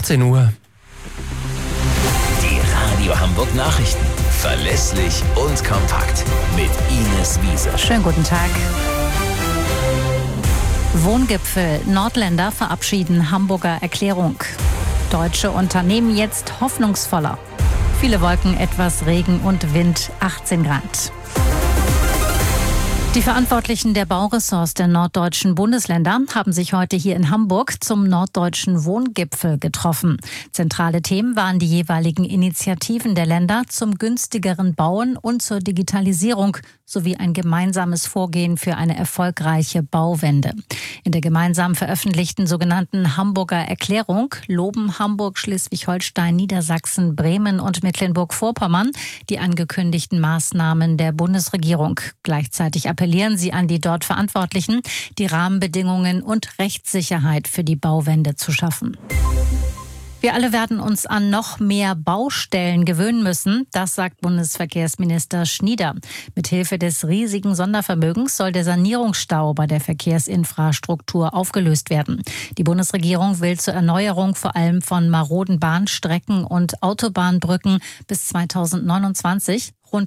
18 Uhr. Die Radio Hamburg Nachrichten. Verlässlich und kompakt. Mit Ines Wiese. Schönen guten Tag. Wohngipfel. Nordländer verabschieden Hamburger Erklärung. Deutsche Unternehmen jetzt hoffnungsvoller. Viele Wolken, etwas Regen und Wind, 18 Grad. Die Verantwortlichen der Bauressorts der norddeutschen Bundesländer haben sich heute hier in Hamburg zum norddeutschen Wohngipfel getroffen. Zentrale Themen waren die jeweiligen Initiativen der Länder zum günstigeren Bauen und zur Digitalisierung sowie ein gemeinsames Vorgehen für eine erfolgreiche Bauwende. In der gemeinsam veröffentlichten sogenannten Hamburger Erklärung loben Hamburg, Schleswig-Holstein, Niedersachsen, Bremen und Mecklenburg-Vorpommern die angekündigten Maßnahmen der Bundesregierung. Gleichzeitig appellieren sie an die dort Verantwortlichen, die Rahmenbedingungen und Rechtssicherheit für die Bauwende zu schaffen. Wir alle werden uns an noch mehr Baustellen gewöhnen müssen, das sagt Bundesverkehrsminister Schnieder. Mithilfe des riesigen Sondervermögens soll der Sanierungsstau bei der Verkehrsinfrastruktur aufgelöst werden. Die Bundesregierung will zur Erneuerung vor allem von maroden Bahnstrecken und Autobahnbrücken bis 2029 rund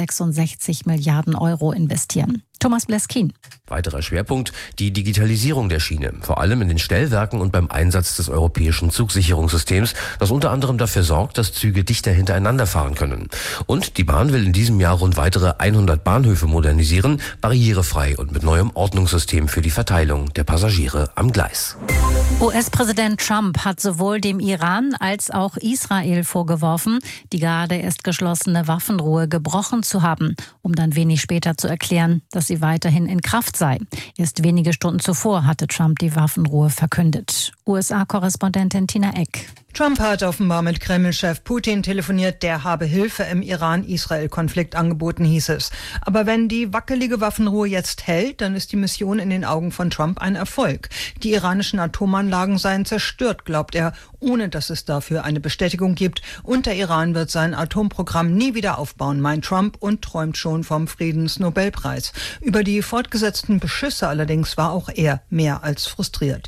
166 Milliarden Euro investieren. Thomas Bleskin. Weiterer Schwerpunkt, die Digitalisierung der Schiene, vor allem in den Stellwerken und beim Einsatz des europäischen Zugsicherungssystems, das unter anderem dafür sorgt, dass Züge dichter hintereinander fahren können. Und die Bahn will in diesem Jahr rund weitere 100 Bahnhöfe modernisieren, barrierefrei und mit neuem Ordnungssystem für die Verteilung der Passagiere am Gleis. US-Präsident Trump hat sowohl dem Iran als auch Israel vorgeworfen, die gerade erst geschlossene Waffenruhe gebrochen zu haben, um dann wenig später zu erklären, dass sie weiterhin in Kraft sei. Erst wenige Stunden zuvor hatte Trump die Waffenruhe verkündet. USA-Korrespondentin Tina Eck. Trump hat offenbar mit Kreml-Chef Putin telefoniert, der habe Hilfe im Iran-Israel-Konflikt angeboten, hieß es. Aber wenn die wackelige Waffenruhe jetzt hält, dann ist die Mission in den Augen von Trump ein Erfolg. Die iranischen Atomanlagen seien zerstört, glaubt er, ohne dass es dafür eine Bestätigung gibt. Und der Iran wird sein Atomprogramm nie wieder aufbauen, meint Trump und träumt schon vom Friedensnobelpreis. Über die fortgesetzten Beschüsse allerdings war auch er mehr als frustriert.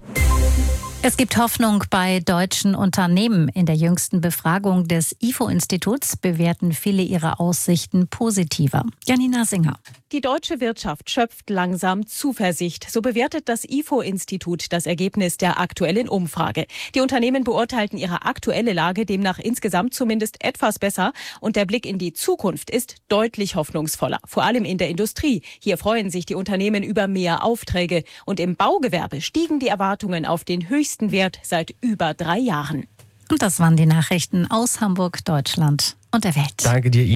Es gibt Hoffnung bei deutschen Unternehmen. In der jüngsten Befragung des IFO-Instituts bewerten viele ihre Aussichten positiver. Janina Singer. Die deutsche Wirtschaft schöpft langsam Zuversicht. So bewertet das IFO-Institut das Ergebnis der aktuellen Umfrage. Die Unternehmen beurteilten ihre aktuelle Lage demnach insgesamt zumindest etwas besser. Und der Blick in die Zukunft ist deutlich hoffnungsvoller. Vor allem in der Industrie. Hier freuen sich die Unternehmen über mehr Aufträge. Und im Baugewerbe stiegen die Erwartungen auf den höchsten Wert seit über 3 Jahren. Und das waren die Nachrichten aus Hamburg, Deutschland und der Welt. Danke dir.